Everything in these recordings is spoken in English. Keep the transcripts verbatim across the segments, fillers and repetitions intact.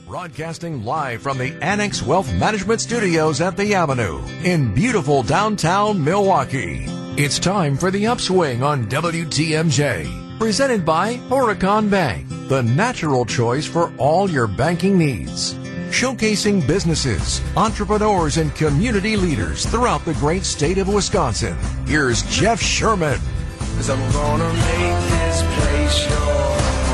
Broadcasting live from the Annex Wealth Management Studios at the Avenue in beautiful downtown Milwaukee. It's time for The Upswing on W T M J. Presented by Horicon Bank, the natural choice for all your banking needs. Showcasing businesses, entrepreneurs, and community leaders throughout the great state of Wisconsin. Here's Jeff Sherman. 'Cause I'm gonna make this place your home.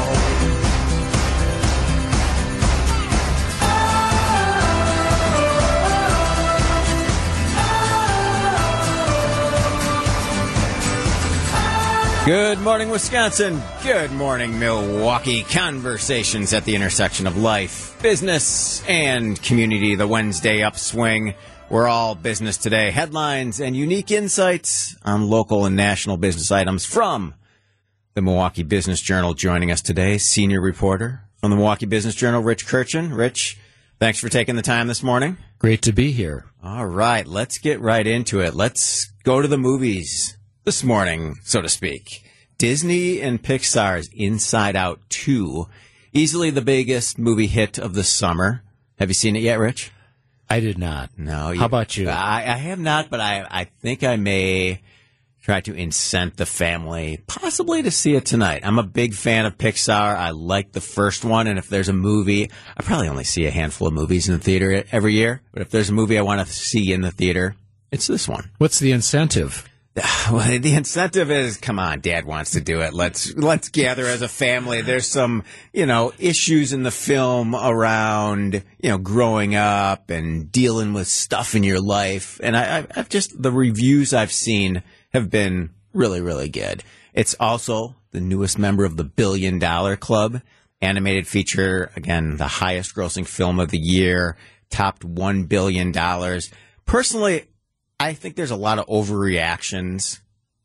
Good morning, Wisconsin. Good morning, Milwaukee. Conversations at the intersection of life, business, and community. The Wednesday Upswing. We're all business today. Headlines and unique insights on local and national business items from the Milwaukee Business Journal. Joining us today, senior reporter from the Milwaukee Business Journal, Rich Kirchen. Rich, thanks for taking the time this morning. Great to be here. All right, let's get right into it. Let's go to the movies this morning, so to speak. Disney and Pixar's Inside Out two, easily the biggest movie hit of the summer. Have you seen it yet, Rich? I did not. No. How about you? I, I have not, but I, I think I may try to incent the family possibly to see it tonight. I'm a big fan of Pixar. I like the first one, and if there's a movie, I probably only see a handful of movies in the theater every year, but if there's a movie I want to see in the theater, it's this one. What's the incentive? Well, the incentive is, come on, Dad wants to do it. Let's let's gather as a family. There's some, you know, issues in the film around, you know, growing up and dealing with stuff in your life. And I, I've just, the reviews I've seen have been really, really good. It's also the newest member of the Billion Dollar Club. Animated feature, again, the highest grossing film of the year, topped one billion dollars. Personally, I think there's a lot of overreactions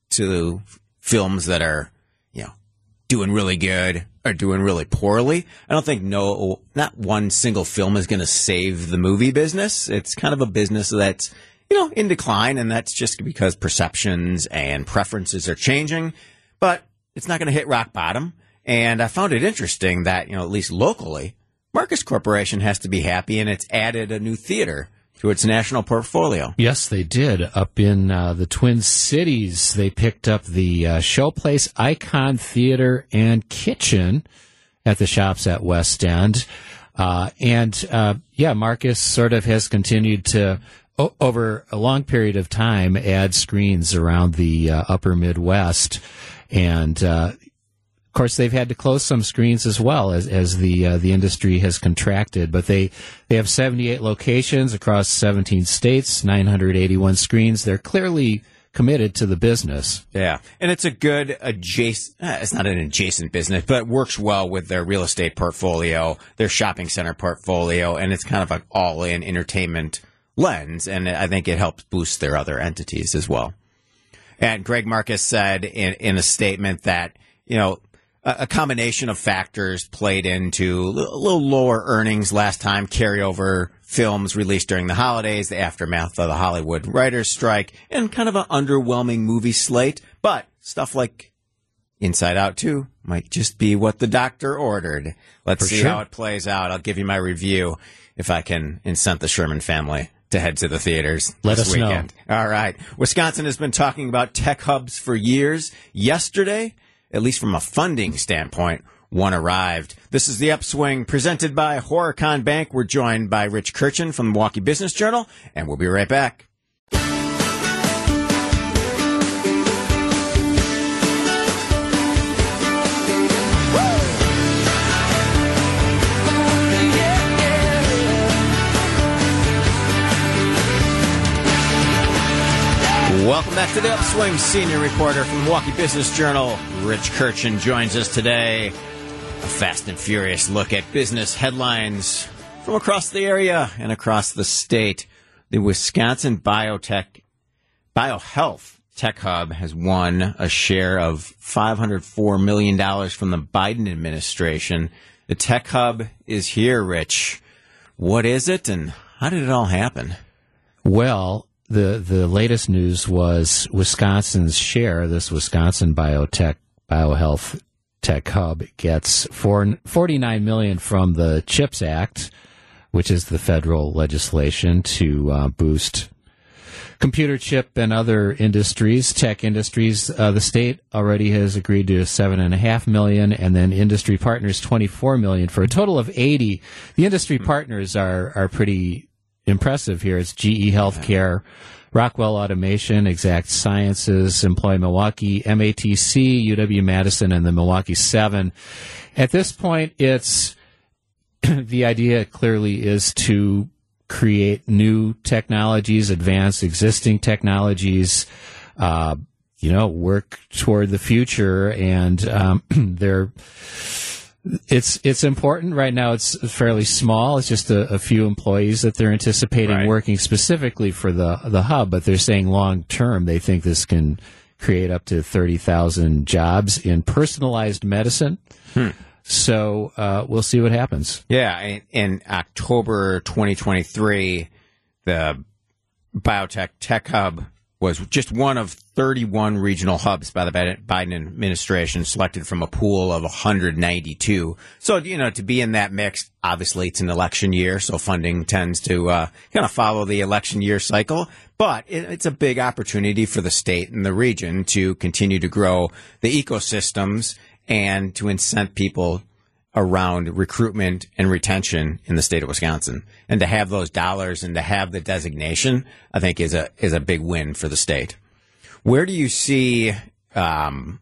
to films that are, you know, doing really good or doing really poorly. I don't think no, not one single film is going to save the movie business. It's kind of a business that's, you know, in decline, and that's just because perceptions and preferences are changing. But it's not going to hit rock bottom. And I found it interesting that, you know, at least locally, Marcus Corporation has to be happy, and it's added a new theater to its national portfolio. Yes, they did. Up in uh, the Twin Cities, they picked up the uh, Showplace Icon Theater and Kitchen at the Shops at West End. Uh, and, uh, yeah, Marcus sort of has continued to, o- over a long period of time, add screens around the uh, upper Midwest. And, uh, of course, they've had to close some screens as well as, as the uh, the industry has contracted. But they, they have seventy-eight locations across seventeen states, nine hundred eighty-one screens. They're clearly committed to the business. Yeah, and it's a good adjacent, eh, it's not an adjacent business, but it works well with their real estate portfolio, their shopping center portfolio, and it's kind of an all-in entertainment lens, and I think it helps boost their other entities as well. And Greg Marcus said in, in a statement that, you know, a combination of factors played into a little lower earnings last time, carryover films released during the holidays, the aftermath of the Hollywood writers' strike, and kind of an underwhelming movie slate. But stuff like Inside Out two might just be what the doctor ordered. Let's For see sure. how it plays out. I'll give you my review if I can incent the Sherman family to head to the theaters Let this us know. weekend. All right. Wisconsin has been talking about tech hubs for years. Yesterday, at least from a funding standpoint, one arrived. This is The Upswing presented by Horicon Bank. We're joined by Rich Kirchen from the Milwaukee Business Journal, and we'll be right back. Welcome back to The Upswing. Senior reporter from Milwaukee Business Journal, Rich Kirchen, joins us today. A fast and furious look at business headlines from across the area and across the state. The Wisconsin Biotech, BioHealth Tech Hub has won a share of five hundred four million dollars from the Biden administration. The Tech Hub is here, Rich. What is it, and how did it all happen? Well, the the latest news was Wisconsin's share, this Wisconsin Biotech BioHealth biotech hub gets forty-nine million dollars from the CHIPS Act, which is the federal legislation to uh, boost computer chip and other industries, tech industries. Uh, the state already has agreed to seven and a half million, and then industry partners twenty-four million for a total of eighty. The industry partners are are pretty impressive here. It's G E Healthcare, Rockwell Automation, Exact Sciences, Employ Milwaukee, M A T C, U W Madison, and the Milwaukee Seven. At this point, it's the idea clearly is to create new technologies, advance existing technologies, uh, you know, work toward the future. And um, they're it's it's important right now. It's fairly small. It's just a, a few employees that they're anticipating right. working specifically for the the hub. But they're saying long term, they think this can create up to thirty thousand jobs in personalized medicine. Hmm. So uh, we'll see what happens. Yeah, in, in October twenty twenty-three, the Biotech Tech Hub was just one of thirty-one regional hubs by the Biden administration, selected from a pool of one hundred ninety-two. So, you know, to be in that mix, obviously it's an election year, so funding tends to uh, kind of follow the election year cycle. But it, it's a big opportunity for the state and the region to continue to grow the ecosystems and to incent people around recruitment and retention in the state of Wisconsin. And to have those dollars and to have the designation, I think is a is a big win for the state. Where do you see um,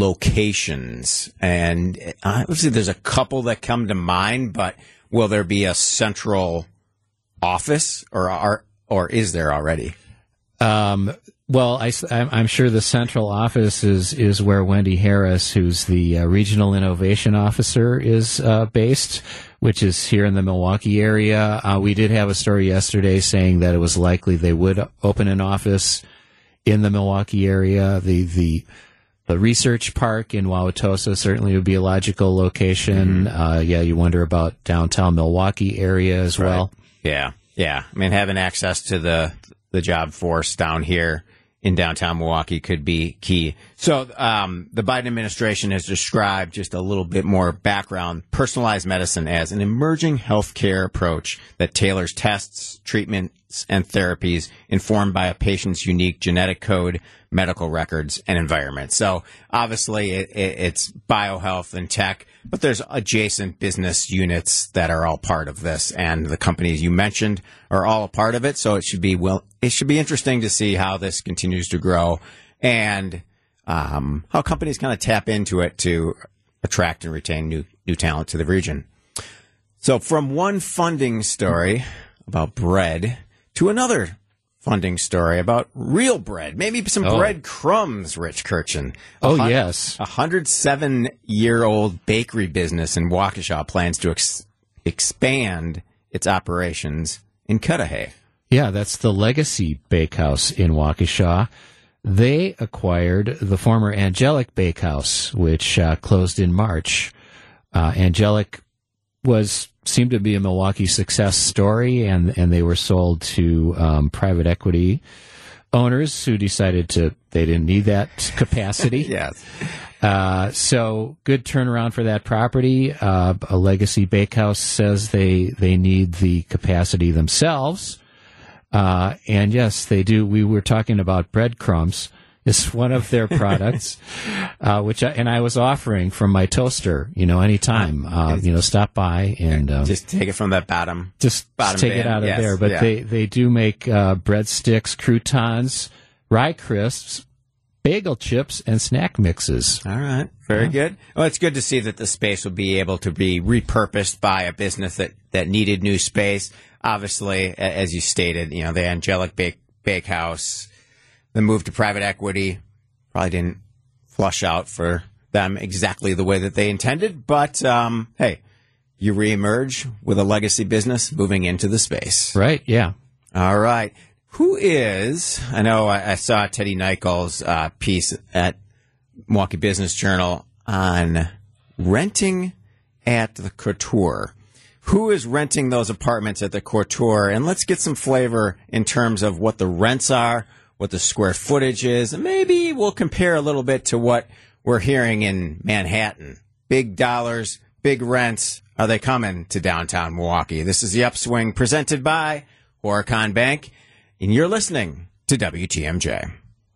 locations? And obviously there's a couple that come to mind, but will there be a central office, or are, or is there already? Um, well, I, I'm sure the central office is, is where Wendy Harris, who's the uh, regional innovation officer, is uh, based, which is here in the Milwaukee area. Uh, we did have a story yesterday saying that it was likely they would open an office in the Milwaukee area. The the the research park in Wauwatosa certainly would be a logical location. Mm-hmm. Uh, yeah, you wonder about downtown Milwaukee area as right. well. Yeah, yeah. I mean, having access to the the job force down here in downtown Milwaukee could be key. So um, the Biden administration has described, just a little bit more background, personalized medicine as an emerging healthcare approach that tailors tests, treatments, and therapies informed by a patient's unique genetic code, medical records, and environment. So obviously it, it, it's biohealth and tech, but there's adjacent business units that are all part of this, and the companies you mentioned are all a part of it. So it should be well, it should be interesting to see how this continues to grow, and um, how companies kind of tap into it to attract and retain new new talent to the region. So from one funding story about bread to another funding story about real bread, maybe some oh. bread crumbs, Rich Kirchen. Oh, a, yes. A one hundred seven year old bakery business in Waukesha plans to ex- expand its operations in Cudahy. Yeah, that's the Legacy Bakehouse in Waukesha. They acquired the former Angelic Bakehouse, which uh, closed in March. Uh, Angelic was seemed to be a Milwaukee success story, and and they were sold to um, private equity owners who decided to they didn't need that capacity. Yes. Uh, so good turnaround for that property. Uh, a Legacy Bakehouse says they they need the capacity themselves. Uh, and yes, they do. We were talking about breadcrumbs. It's one of their products, uh, which I, and I was offering from my toaster, you know, anytime, uh, you know, stop by and, um, just take it from that bottom, just bottom take bin. it out of yes. there. But yeah. they, they do make, uh, breadsticks, croutons, rye crisps, bagel chips, and snack mixes. All right. Very yeah. good. Well, it's good to see that the space will be able to be repurposed by a business that, that needed new space. Obviously, as you stated, you know, the Angelic Bake, Bakehouse, the move to private equity probably didn't flush out for them exactly the way that they intended. But, um, hey, you reemerge with a legacy business moving into the space. Right, yeah. All right. Who is, I know I, I saw Teddy Nichols' uh, piece at Milwaukee Business Journal on renting at the Couture. Who is renting those apartments at the Couture? And let's get some flavor in terms of what the rents are, what the square footage is, and maybe we'll compare a little bit to what we're hearing in Manhattan big dollars, big rents, are they coming to downtown Milwaukee? This is The Upswing presented by Horicon Bank, and you're listening to W T M J.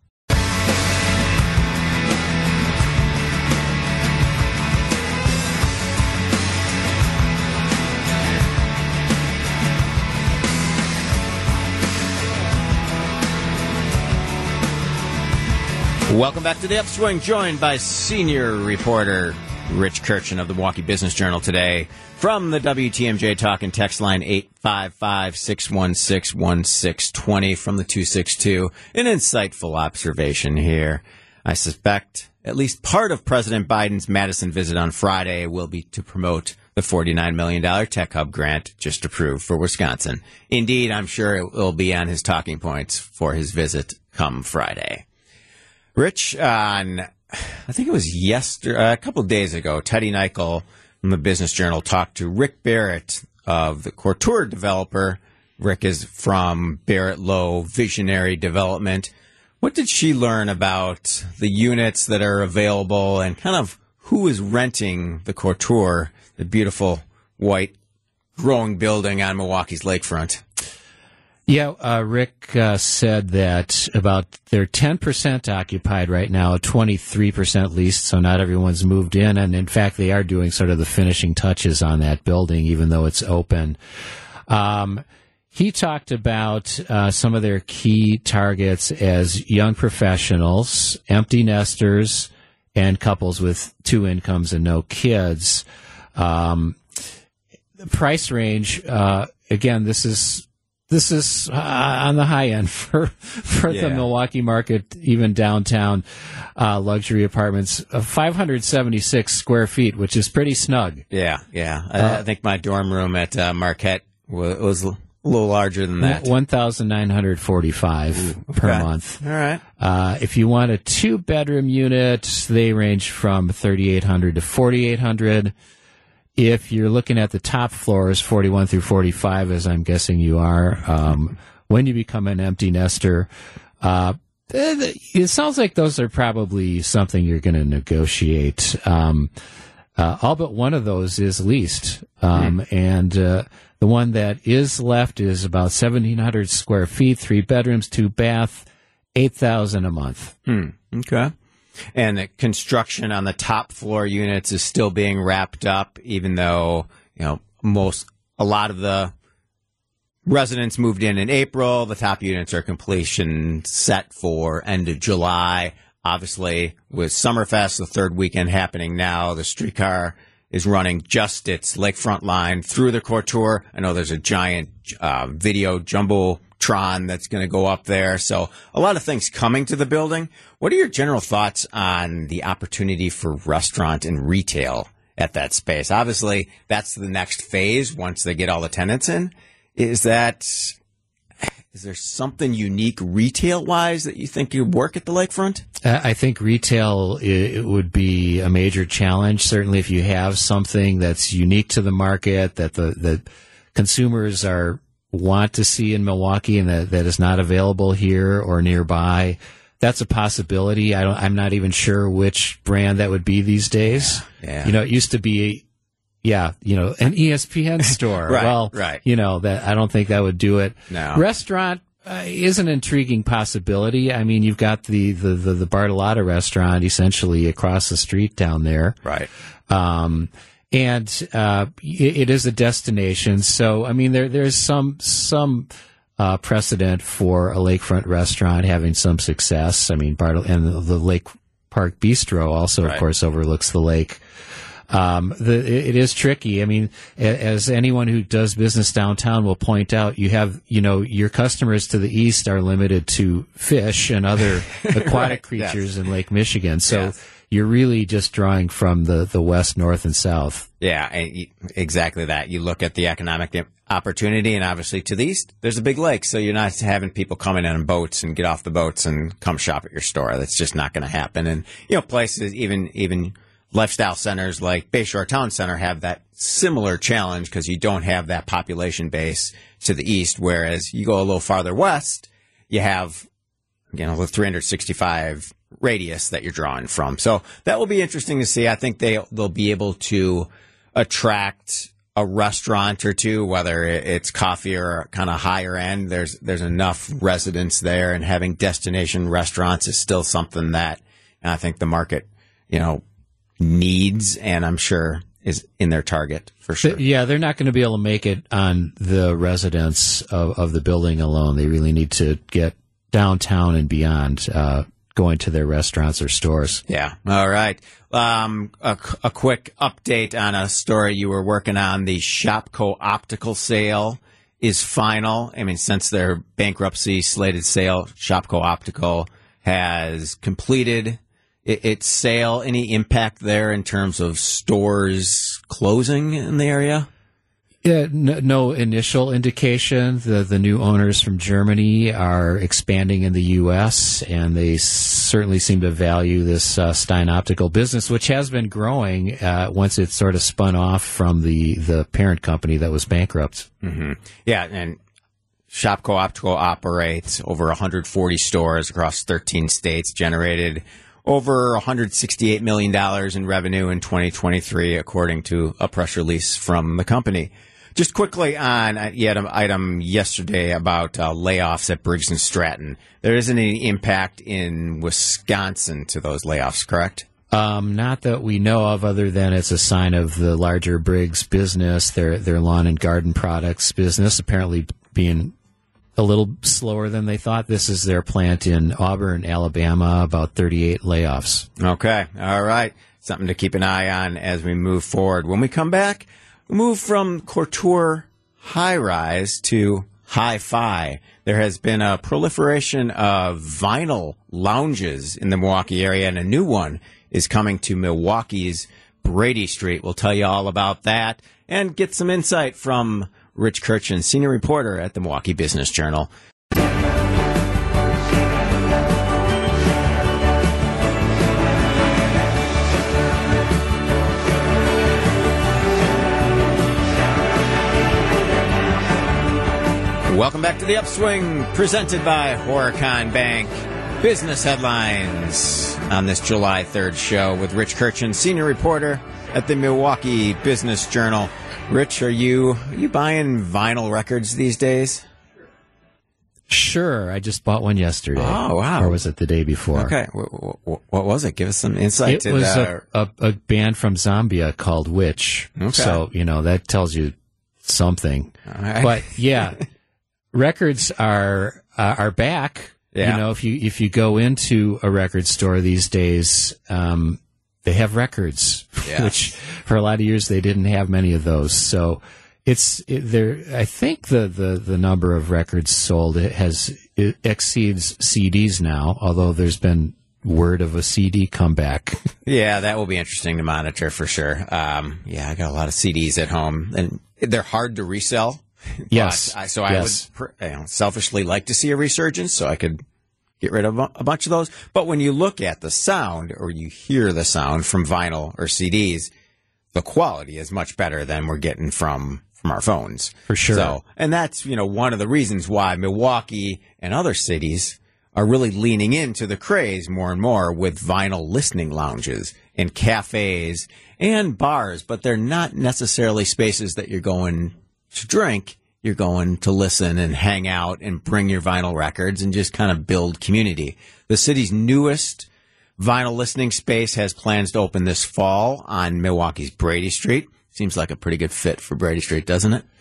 Welcome back to The Upswing, joined by senior reporter Rich Kirchen of the Milwaukee Business Journal today from the W T M J talk and text line eight five five, six one six, one six two zero from the two six two. An insightful observation here. I suspect at least part of President Biden's Madison visit on Friday will be to promote the forty-nine million dollars Tech Hub grant just approved for Wisconsin. Indeed, I'm sure it will be on his talking points for his visit come Friday. Rich, on, I think it was yesterday, uh, a couple of days ago, Teddy Nichol from the Business Journal talked to Rick Barrett of the Couture developer. Rick is from Barrett Lowe Visionary Development. What did she learn about the units that are available and kind of who is renting the Couture, the beautiful white growing building on Milwaukee's lakefront? Yeah, uh, Rick uh, said that about they're ten percent occupied right now, twenty-three percent leased, so not everyone's moved in. And in fact, they are doing sort of the finishing touches on that building, even though it's open. Um, he talked about uh, some of their key targets as young professionals, empty nesters, and couples with two incomes and no kids. Um, the price range, uh, again, this is... This is uh, on the high end for for yeah. the Milwaukee market, even downtown uh, luxury apartments of five hundred seventy-six square feet, which is pretty snug. Yeah, yeah. I, Uh, I think my dorm room at uh, Marquette was, was a little larger than that. one thousand nine hundred forty-five Ooh, per okay. month. All right. Uh, if you want a two-bedroom unit, they range from thirty-eight hundred to forty-eight hundred. If you're looking at the top floors, forty-one through forty-five, as I'm guessing you are, um, when you become an empty nester, uh, it sounds like those are probably something you're going to negotiate. Um, uh, all but one of those is leased. Um, mm. And uh, the one that is left is about seventeen hundred square feet, three bedrooms, two bath, eight thousand dollars a month. Mm. Okay. And the construction on the top floor units is still being wrapped up, even though, you know, most, a lot of the residents moved in in April. The top units are completion set for end of July. Obviously, with Summerfest, the third weekend happening now, the streetcar is running just its lakefront line through the Couture. I know there's a giant uh, video jumbotron that's going to go up there. So a lot of things coming to the building. What are your general thoughts on the opportunity for restaurant and retail at that space? Obviously, that's the next phase once they get all the tenants in. Is that, is there something unique retail-wise that you think could work at the lakefront? I think retail it would be a major challenge. Certainly, if you have something that's unique to the market that the, the consumers are want to see in Milwaukee and that, that is not available here or nearby, that's a possibility. I don't. I'm not even sure which brand that would be these days. Yeah. yeah. You know, it used to be, yeah, you know, an E S P N store. right, well, right. You know, that I don't think that would do it. No. Restaurant uh, is an intriguing possibility. I mean, you've got the the the, the Bartolotta restaurant essentially across the street down there. Right. Um, and uh, it, it is a destination. So, I mean, there there's some some. Uh, precedent for a lakefront restaurant having some success. I mean, Bartle and the, the Lake Park Bistro also, right. of course, overlooks the lake. Um, the, it, it is tricky. I mean, a, as anyone who does business downtown will point out, you have, you know, your customers to the east are limited to fish and other aquatic right. creatures yes. in Lake Michigan. So yes. you're really just drawing from the, the west, north, and south. Yeah, and you, exactly that. You look at the economic opportunity, and obviously to the east, there's a big lake, so you're not having people come in on boats and get off the boats and come shop at your store. That's just not going to happen. And, you know, places, even even lifestyle centers like Bayshore Town Center have that similar challenge because you don't have that population base to the east, whereas you go a little farther west, you have, you know, the three hundred sixty-five radius that you're drawing from. So that will be interesting to see. I think they, they'll be able to attract a restaurant or two, whether it's coffee or kind of higher end. There's, there's enough residents there, and having destination restaurants is still something that I think the market, you know, needs, and I'm sure is in their target for sure. Yeah, they're not going to be able to make it on the residents of, of the building alone. They really need to get downtown and beyond, uh, going to their restaurants or stores. Yeah. All right. Um, a, a quick update on a story you were working on. The Shopko Optical sale is final. I mean, since their bankruptcy slated sale, Shopko Optical has completed its sale. Any impact there in terms of stores closing in the area? Yeah, no, no initial indication. The the new owners from Germany are expanding in the U S, and they certainly seem to value this uh, Stein Optical business, which has been growing uh, once it sort of spun off from the, the parent company that was bankrupt. Mm-hmm. Yeah, and Shopko Optical operates over one hundred forty stores across thirteen states, generated over one hundred sixty-eight million dollars in revenue in twenty twenty-three, according to a press release from the company. Just quickly on, uh, you had an item yesterday about uh, layoffs at Briggs and Stratton. There isn't any impact in Wisconsin to those layoffs, correct? Um, not that we know of, other than it's a sign of the larger Briggs business, their their lawn and garden products business, apparently being a little slower than they thought. This is their plant in Auburn, Alabama, about thirty-eight layoffs. Okay. All right. Something to keep an eye on as we move forward. When we come back, we move from couture high-rise to hi-fi. There has been a proliferation of vinyl lounges in the Milwaukee area, and a new one is coming to Milwaukee's Brady Street. We'll tell you all about that and get some insight from Rich Kirchen, senior reporter at the Milwaukee Business Journal. Welcome back to The Upswing, presented by Horicon Bank. Business headlines on this July third show with Rich Kirchen, senior reporter at the Milwaukee Business Journal. Rich, are you are you buying vinyl records these days? Sure. I just bought one yesterday. Oh, wow. Or was it the day before? Okay. What, what, what was it? Give us some insight. It to was the... a, a, a band from Zambia called Witch. Okay. So, you know, that tells you something. All right. But, yeah, records are uh, are back. Yeah. You know, if you if you go into a record store these days, um, they have records, Yeah. which for a lot of years they didn't have many of those. So it's it, there. I think the, the, the number of records sold it has it exceeds C Ds now. Although there's been word of a C D comeback. Yeah, that will be interesting to monitor for sure. Um, yeah, I got a lot of C Ds at home, and they're hard to resell. Yes. But I, so I yes. would you know, selfishly like to see a resurgence so I could get rid of a, a bunch of those. But when you look at the sound, or you hear the sound from vinyl or C Ds, the quality is much better than we're getting from, from our phones. For sure. So, and that's, you know, one of the reasons why Milwaukee and other cities are really leaning into the craze more and more with vinyl listening lounges and cafes and bars, but they're not necessarily spaces that you're going to drink. You're going to listen and hang out and bring your vinyl records and just kind of build community. The city's newest vinyl listening space has plans to open this fall on Milwaukee's Brady Street. Seems like a pretty good fit for Brady Street, doesn't it?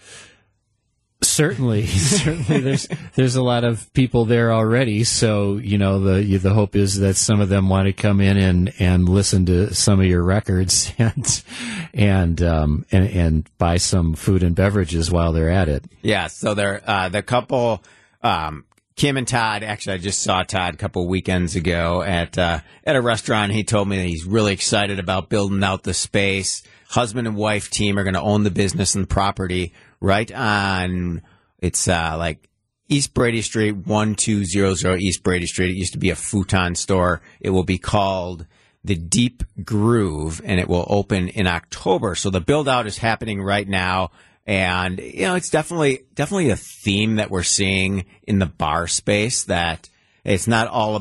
Certainly, certainly. There's there's a lot of people there already. So you know the the hope is that some of them want to come in and, and listen to some of your records and and um and, and buy some food and beverages while they're at it. Yeah. So they're uh, the couple, um, Kim and Todd. Actually, I just saw Todd a couple weekends ago at uh, at a restaurant. He told me that he's really excited about building out the space. Husband and wife team are going to own the business and the property right on, it's uh, like East Brady Street, one two zero zero East Brady Street. It used to be a futon store. It will be called the Deep Groove, and it will open in October. So the build out is happening right now. And, you know, it's definitely, definitely a theme that we're seeing in the bar space, that it's not all about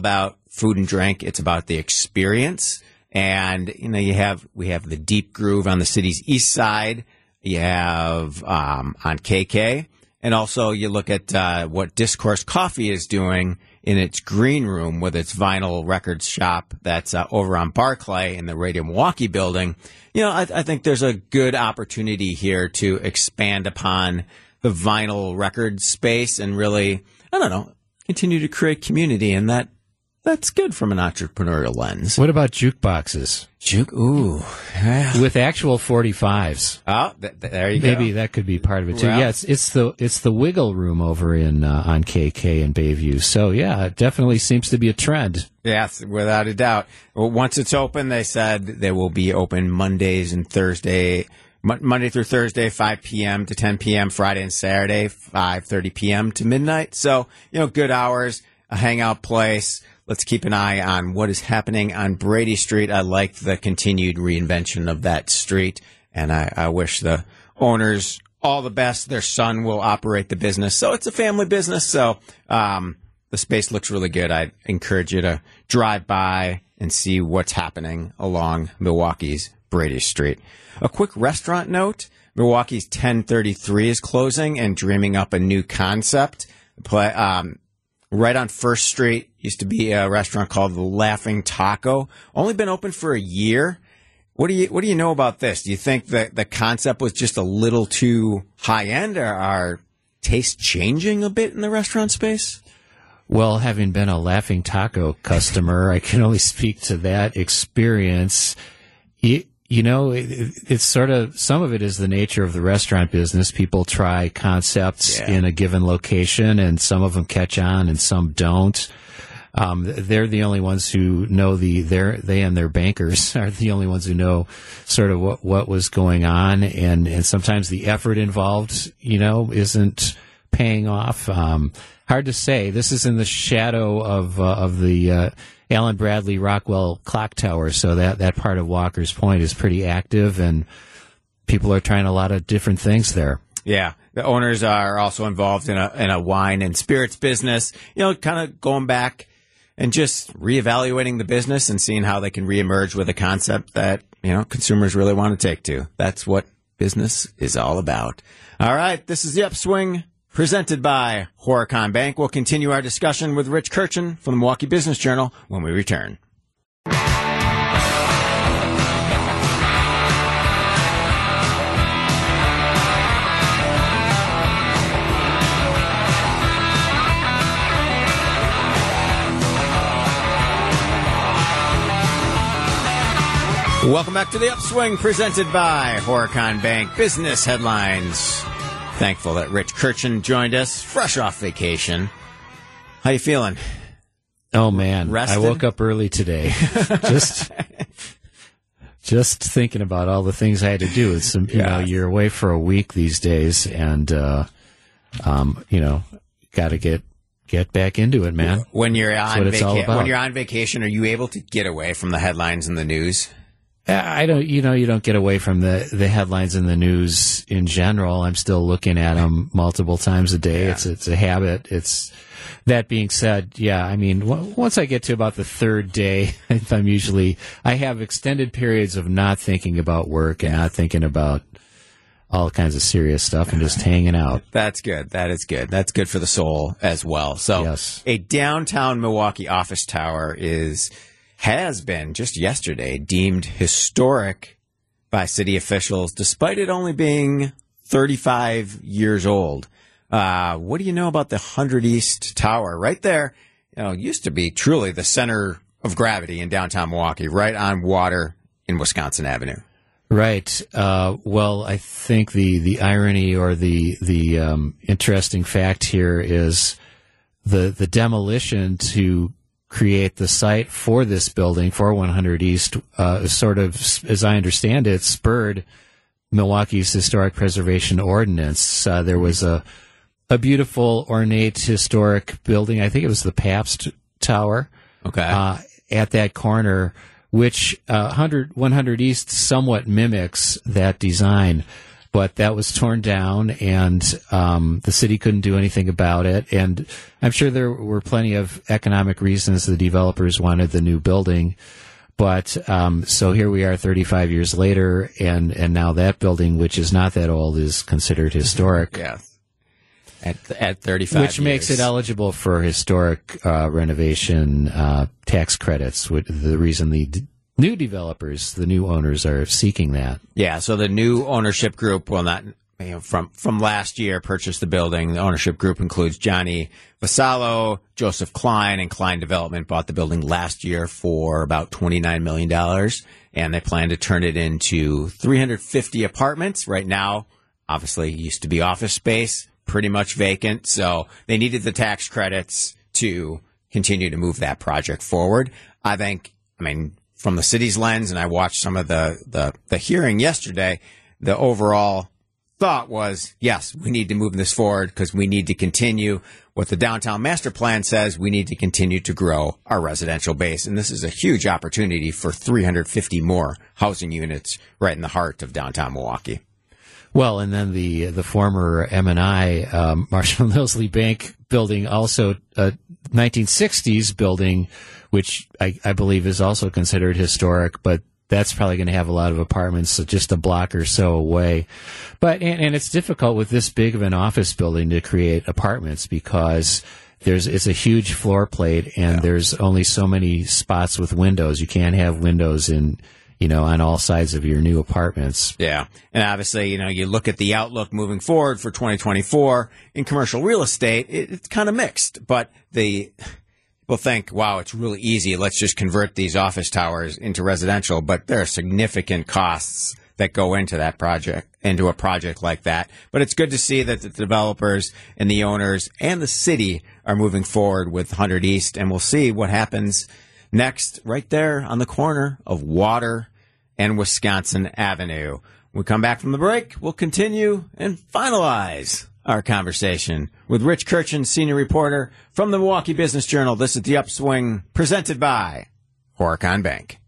food and drink. It's about the experience. And, you know, you have, we have the Deep Groove on the city's east side. You have, um, on K K. And also you look at, uh, what Discourse Coffee is doing in its green room with its vinyl records shop that's uh, over on Barclay in the Radio Milwaukee building. You know, I, I think there's a good opportunity here to expand upon the vinyl record space and really, I don't know, continue to create community, and that that's good from an entrepreneurial lens. What about jukeboxes? Juke, ooh, yeah. With actual forty-fives. Oh, th- th- there you Maybe go. Maybe that could be part of it too. Well, yeah, it's, it's the it's the Wiggle Room over in uh, on K K and Bayview. So yeah, it definitely seems to be a trend. Yes, without a doubt. Well, once it's open, they said they will be open Mondays and Thursday, Mo- Monday through Thursday, five p.m. to ten p.m., Friday and Saturday, five thirty p.m. to midnight. So, you know, good hours, a hangout place. Let's keep an eye on what is happening on Brady Street. I like the continued reinvention of that street, and I, I wish the owners all the best. Their son will operate the business. So it's a family business. So um, the space looks really good. I encourage you to drive by and see what's happening along Milwaukee's Brady Street. A quick restaurant note. Milwaukee's ten thirty-three is closing and dreaming up a new concept. Play, um, right on First Street used to be a restaurant called the Laughing Taco. Only been open for a year. What do you What do you know about this? Do you think that the concept was just a little too high end, or are tastes changing a bit in the restaurant space? Well, having been a Laughing Taco customer, I can only speak to that experience. You, you know, it, it's sort of, some of it is the nature of the restaurant business. People try concepts Yeah. in a given location, and some of them catch on and some don't. Um, they're the only ones who know the, they're, they and their bankers are the only ones who know sort of what, what was going on. And, and sometimes the effort involved, you know, isn't paying off. Um, hard to say. This is in the shadow of, uh, of the, uh, Allen Bradley Rockwell Clock Tower. So that, that part of Walker's Point is pretty active, and people are trying a lot of different things there. Yeah. The owners are also involved in a, in a wine and spirits business, you know, kind of going back and just reevaluating the business and seeing how they can reemerge with a concept that, you know, consumers really want to take to. That's what business is all about. All right. This is the Upswing presented by Horicon Bank. We'll continue our discussion with Rich Kirchen from the Milwaukee Business Journal when we return. Welcome back to the Upswing, presented by Horicon Bank. Business headlines. Thankful that Rich Kirchen joined us, fresh off vacation. How you feeling? Oh man, Rested? I woke up early today. just, just thinking about all the things I had to do. It's, you Yeah. know, you're away for a week these days, and uh, um, you know, got to get get back into it, man. When you're on what it's all vaca- about. when you're on vacation, are you able to get away from the headlines and the news? I don't, you know, you don't get away from the, the headlines in the news in general. I'm still looking at them multiple times a day. Yeah. It's, it's a habit. It's, that being said, yeah, I mean, w- once I get to about the third day, I'm usually, I have extended periods of not thinking about work and not thinking about all kinds of serious stuff and just hanging out. That's good. That is good. That's good for the soul as well. So Yes. a downtown Milwaukee office tower is, has been just yesterday deemed historic by city officials, despite it only being thirty-five years old. Uh, what do you know about the one hundred East Tower right there? You know, used to be truly the center of gravity in downtown Milwaukee, right on water in Wisconsin Avenue. Right. Uh, well, I think the, the irony or the, the, um, interesting fact here is the, the demolition to create the site for this building for one hundred East, uh, sort of, as I understand it, spurred Milwaukee's historic preservation ordinance. Uh, there was a, a beautiful, ornate, historic building. I think it was the Pabst Tower. Okay. Uh, at that corner, which uh, one hundred, one hundred East somewhat mimics that design. but that was torn down, and um, the city couldn't do anything about it. And I'm sure there were plenty of economic reasons the developers wanted the new building. But um, so here we are thirty-five years later, and, and now that building, which is not that old, is considered historic. Yeah. At, at thirty-five Which years. makes it eligible for historic uh, renovation uh, tax credits. The reason the d- new developers, the new owners, are seeking that. Yeah, so the new ownership group, well, not you know, from from last year, purchased the building. The ownership group includes Johnny Vassallo, Joseph Klein, and Klein Development bought the building last year for about twenty-nine million dollars, and they plan to turn it into three hundred fifty apartments. Right now, obviously, it used to be office space, pretty much vacant, so they needed the tax credits to continue to move that project forward. I think, I mean, from the city's lens, and I watched some of the, the, the hearing yesterday, the overall thought was, yes, we need to move this forward because we need to continue what the downtown master plan says. We need to continue to grow our residential base. And this is a huge opportunity for three hundred fifty more housing units right in the heart of downtown Milwaukee. Well, and then the the former M and I, um, Marshall Millsley Bank building, also a nineteen sixties building, which I, I believe is also considered historic, but that's probably going to have a lot of apartments so just a block or so away. But and, and it's difficult with this big of an office building to create apartments because there's it's a huge floor plate and yeah. there's only so many spots with windows. You can't have windows in you know, on all sides of your new apartments. Yeah. And obviously, you know, you look at the outlook moving forward for twenty twenty-four in commercial real estate, it, it's kind of mixed. But the people think, wow, it's really easy. Let's just convert these office towers into residential. But there are significant costs that go into that project, into a project like that. But it's good to see that the developers and the owners and the city are moving forward with one hundred East. And we'll see what happens next, right there on the corner of Water and Wisconsin Avenue. When we come back from the break, we'll continue and finalize our conversation with Rich Kirchen, senior reporter from the Milwaukee Business Journal. This is The Upswing, presented by Horicon Bank.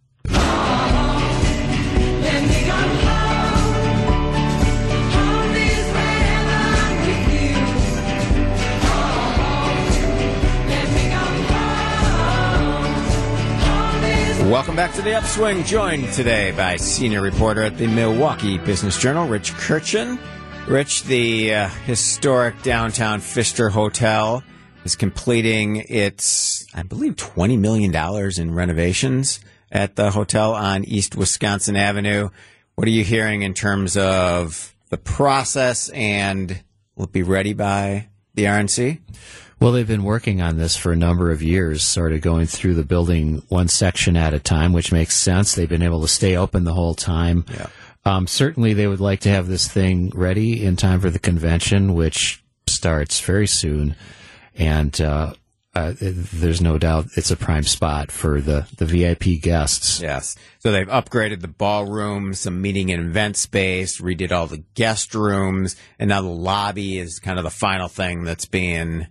Welcome back to The Upswing, joined today by senior reporter at the Milwaukee Business Journal, Rich Kirchen. Rich, the uh, historic downtown Pfister Hotel is completing its, I believe, twenty million dollars in renovations at the hotel on East Wisconsin Avenue. What are you hearing in terms of the process, and will it be ready by the R N C? Well, they've been working on this for a number of years, sort of going through the building one section at a time, which makes sense. They've been able to stay open the whole time. Yeah. Um, certainly, they would like to have this thing ready in time for the convention, which starts very soon. And uh, uh, there's no doubt it's a prime spot for the, the V I P guests. Yes. So they've upgraded the ballroom, some meeting and event space, redid all the guest rooms, and now the lobby is kind of the final thing that's being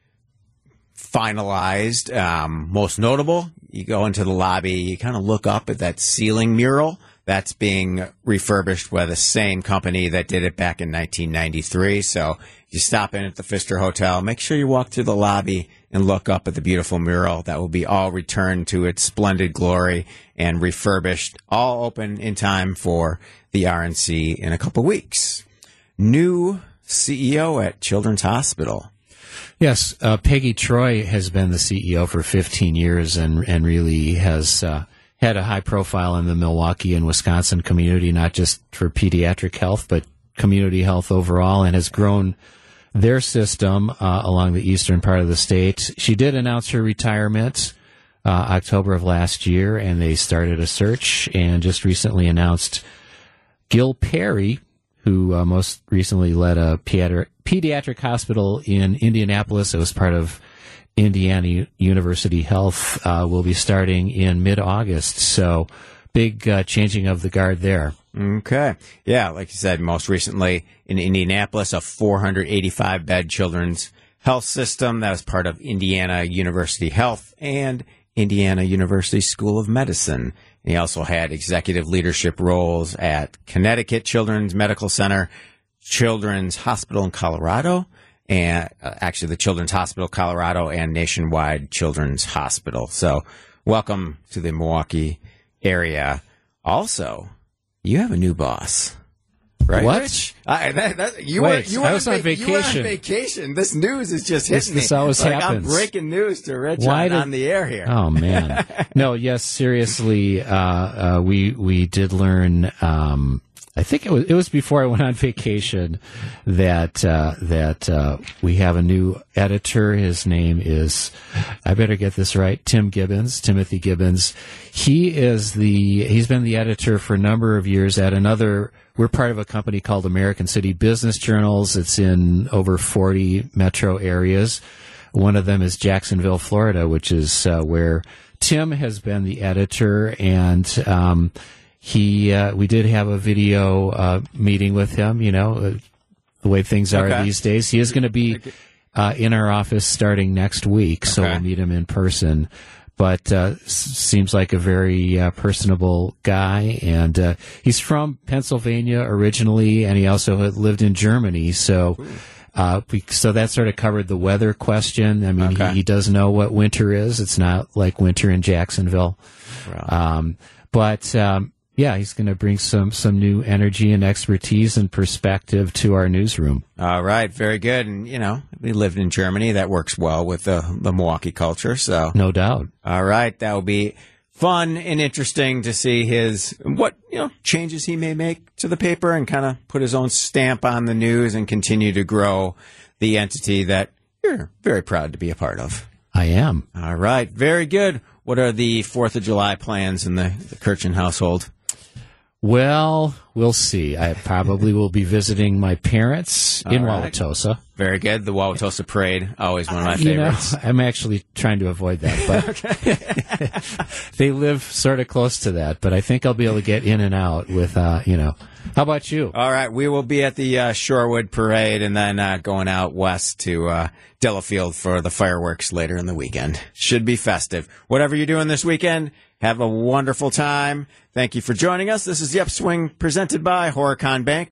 finalized. Um, most notable, you go into the lobby, you kind of look up at that ceiling mural that's being refurbished by the same company that did it back in nineteen ninety-three. So you stop in at the Pfister Hotel, make sure you walk through the lobby and look up at the beautiful mural that will be all returned to its splendid glory and refurbished, all open in time for the R N C in a couple weeks. New C E O at Children's Hospital. Yes, uh, Peggy Troy has been the C E O for fifteen years and and really has uh, had a high profile in the Milwaukee and Wisconsin community, not just for pediatric health, but community health overall, and has grown their system uh, along the eastern part of the state. She did announce her retirement uh, October of last year, and they started a search and just recently announced Gil Perry, who uh, most recently led a pediatric, pediatric hospital in Indianapolis. It was part of Indiana University Health, uh, will be starting in mid-August. So big uh, changing of the guard there. Okay. Yeah, like you said, most recently in Indianapolis, a four hundred eighty-five bed children's health system that was part of Indiana University Health and Indiana University School of Medicine. He also had executive leadership roles at Connecticut Children's Medical Center, Children's Hospital in Colorado, and uh, actually the Children's Hospital Colorado and Nationwide Children's Hospital. So welcome to the Milwaukee area. Also, you have a new boss. Right? What? Rich? I, that, that, you Wait, were, you I were was on on va- You were on vacation. vacation. This news is just This- hitting this me. always like happens. I'm breaking news to Rich Why on, did- on the air here. Oh man, no, yes, seriously, uh, uh, we we did learn. Um, I think it was it was before I went on vacation that uh, that uh, we have a new editor. His name is, I better get this right, Tim Gibbons, Timothy Gibbons. He is the he's been the editor for a number of years at another. We're part of a company called American City Business Journals. It's in over forty metro areas. One of them is Jacksonville, Florida, which is uh, where Tim has been the editor. And um, he, uh, we did have a video uh, meeting with him. You know, uh, the way things are Okay. these days. He is going to be uh, in our office starting next week, so Okay. we'll meet him in person. But uh, s- seems like a very uh, personable guy, and uh, he's from Pennsylvania originally, and he also had lived in Germany. So, uh, we, so that sort of covered the weather question. I mean, Okay. he, he does know what winter is. It's not like winter in Jacksonville, um, but um, yeah, he's going to bring some some new energy and expertise and perspective to our newsroom. All right, very good. And, you know, we lived in Germany. That works well with the, the Milwaukee culture. So, No doubt. all right, that will be fun and interesting to see his, what, you know, changes he may make to the paper and kind of put his own stamp on the news and continue to grow the entity that you're very proud to be a part of. I am. All right, very good. What are the fourth of July plans in the, the Kirchen household? Well, we'll see. I probably will be visiting my parents in All right. Wauwatosa. Very good. The Wauwatosa Parade, always one of my You know, favorites. I'm actually trying to avoid that, but they live sort of close to that. But I think I'll be able to get in and out with, uh, you know. How about you? All right, we will be at the uh, Shorewood Parade and then uh, going out west to uh, Delafield for the fireworks later in the weekend. Should be festive. Whatever you're doing this weekend, have a wonderful time. Thank you for joining us. This is the Upswing presented by Horicon Bank.